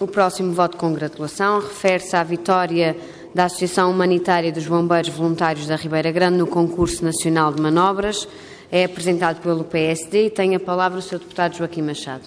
O próximo voto de congratulação refere-se à vitória da Associação Humanitária dos Bombeiros Voluntários da Ribeira Grande no Concurso Nacional de Manobras. É apresentado pelo PSD e tem a palavra o Sr. Deputado Joaquim Machado.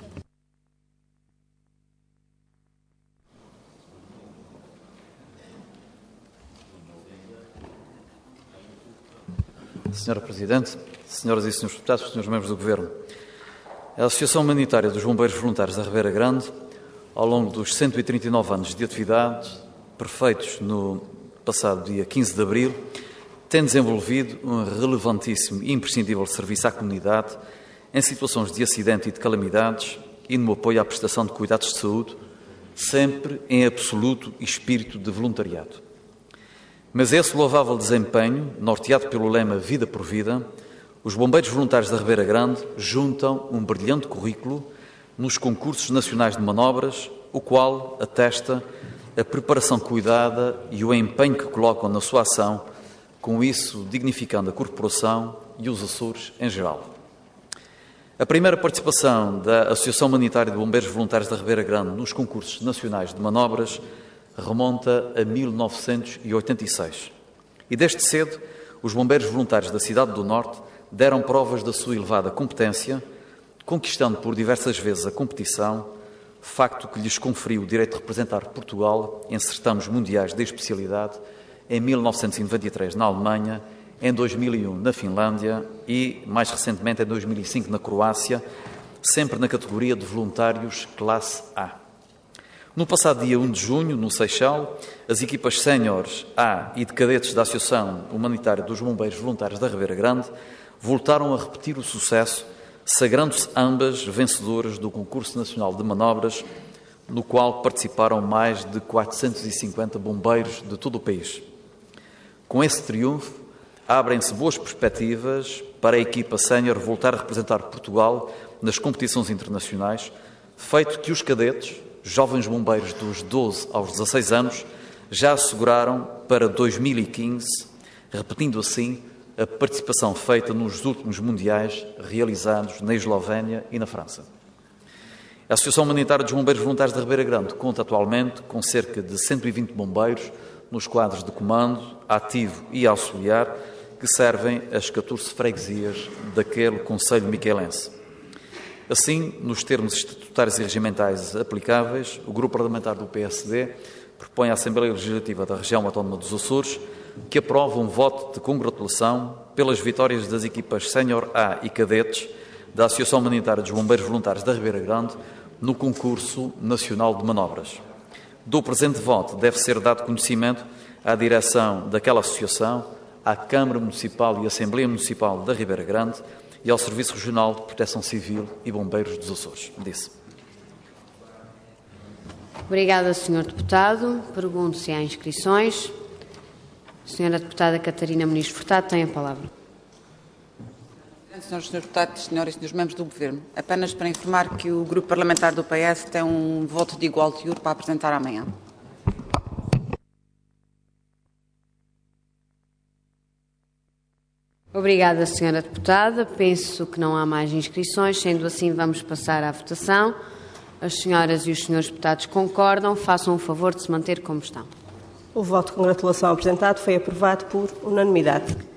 Senhora Presidente, Senhoras e Senhores Deputados, Senhores Membros do Governo, a Associação Humanitária dos Bombeiros Voluntários da Ribeira Grande, ao longo dos 139 anos de atividade, perfeitos no passado dia 15 de abril, tem desenvolvido um relevantíssimo e imprescindível serviço à comunidade em situações de acidente e de calamidades e no apoio à prestação de cuidados de saúde, sempre em absoluto espírito de voluntariado. Mas esse louvável desempenho, norteado pelo lema Vida por Vida, os Bombeiros Voluntários da Ribeira Grande juntam um brilhante currículo nos concursos nacionais de manobras, o qual atesta a preparação cuidada e o empenho que colocam na sua ação, com isso dignificando a corporação e os Açores em geral. A primeira participação da Associação Humanitária de Bombeiros Voluntários da Ribeira Grande nos concursos nacionais de manobras remonta a 1986. E desde cedo, os bombeiros voluntários da cidade do Norte deram provas da sua elevada competência, conquistando por diversas vezes a competição, facto que lhes conferiu o direito de representar Portugal em certames mundiais de especialidade em 1993 na Alemanha, em 2001 na Finlândia e, mais recentemente, em 2005 na Croácia, sempre na categoria de voluntários classe A. No passado dia 1 de junho, no Seixal, as equipas séniores A e de cadetes da Associação Humanitária dos Bombeiros Voluntários da Ribeira Grande voltaram a repetir o sucesso, sagrando-se ambas vencedoras do Concurso Nacional de Manobras, no qual participaram mais de 450 bombeiros de todo o país. Com esse triunfo, abrem-se boas perspectivas para a equipa sénior voltar a representar Portugal nas competições internacionais, feito que os cadetes, jovens bombeiros dos 12 aos 16 anos, já asseguraram para 2015, repetindo assim a participação feita nos últimos mundiais realizados na Eslovénia e na França. A Associação Humanitária dos Bombeiros Voluntários da Ribeira Grande conta atualmente com cerca de 120 bombeiros nos quadros de comando, ativo e auxiliar, que servem as 14 freguesias daquele concelho miquelense. Assim, nos termos estatutários e regimentais aplicáveis, o Grupo Parlamentar do PSD propõe à Assembleia Legislativa da Região Autónoma dos Açores que aprove um voto de congratulação pelas vitórias das equipas Sénior A e Cadetes da Associação Humanitária dos Bombeiros Voluntários da Ribeira Grande no Concurso Nacional de Manobras. Do presente voto deve ser dado conhecimento à direção daquela associação, à Câmara Municipal e Assembleia Municipal da Ribeira Grande e ao Serviço Regional de Proteção Civil e Bombeiros dos Açores. Disse. Obrigada, Sr. Deputado. Pergunto se há inscrições. Senhora Deputada Catarina Muniz Furtado tem a palavra. Senhores Deputados, Senhoras e Senhores Membros do Governo, apenas para informar que o Grupo Parlamentar do PS tem um voto de igual teor para apresentar amanhã. Obrigada, Senhora Deputada. Penso que não há mais inscrições. Sendo assim, vamos passar à votação. As senhoras e os senhores deputados concordam. Façam o favor de se manter como estão. O voto de congratulação apresentado foi aprovado por unanimidade.